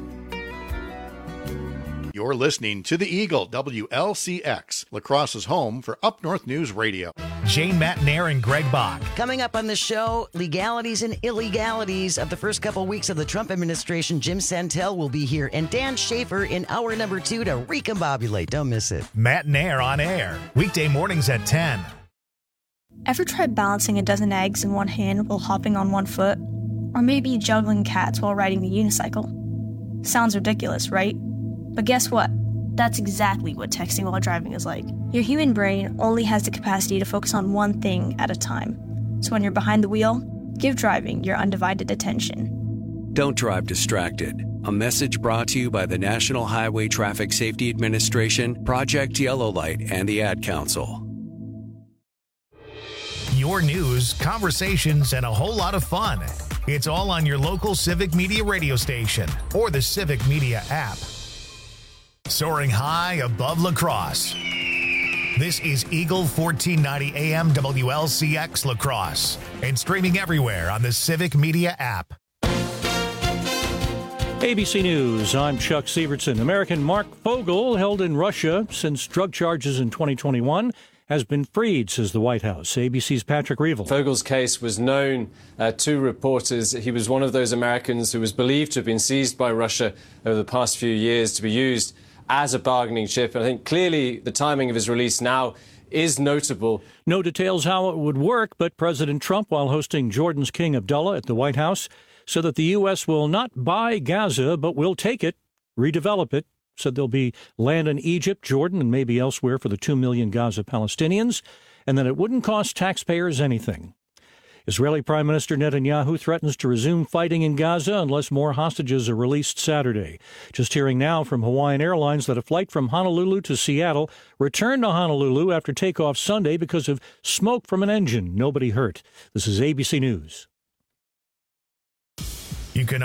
You're listening to The Eagle, W L C X, La Crosse's home for Up North News Radio. Jane Matenaer and Greg Bach. Coming up on the show, legalities and illegalities of the first couple weeks of the Trump administration. Jim Santel will be here, and Dan Schaefer in hour number two to recombobulate. Don't miss it. Matenaer on air, weekday mornings at ten. Ever try balancing a dozen eggs in one hand while hopping on one foot? Or maybe juggling cats while riding the unicycle? Sounds ridiculous, right? But guess what? That's exactly what texting while driving is like. Your human brain only has the capacity to focus on one thing at a time. So when you're behind the wheel, give driving your undivided attention. Don't drive distracted. A message brought to you by the National Highway Traffic Safety Administration, Project Yellow Light, and the Ad Council. Your news, conversations, and a whole lot of fun. It's all on your local Civic Media radio station or the Civic Media app. Soaring high above La Crosse. This is Eagle fourteen ninety A M W L C X La Crosse and streaming everywhere on the Civic Media app. A B C News, I'm Chuck Sievertson. American Mark Fogel, held in Russia since drug charges in twenty twenty-one, has been freed, says the White House. A B C's Patrick Reevell. Fogel's case was known uh, to reporters. He was one of those Americans who was believed to have been seized by Russia over the past few years to be used as a bargaining chip. And I think clearly the timing of his release now is notable. No details how it would work, but President Trump, while hosting Jordan's King Abdullah at the White House, said that the U S will not buy Gaza, but will take it, redevelop it. Said there'll be land in Egypt, Jordan, and maybe elsewhere for the two million Gaza Palestinians, and that it wouldn't cost taxpayers anything. Israeli Prime Minister Netanyahu threatens to resume fighting in Gaza unless more hostages are released Saturday. Just hearing now from Hawaiian Airlines that a flight from Honolulu to Seattle returned to Honolulu after takeoff Sunday because of smoke from an engine. Nobody hurt. This is A B C News. You can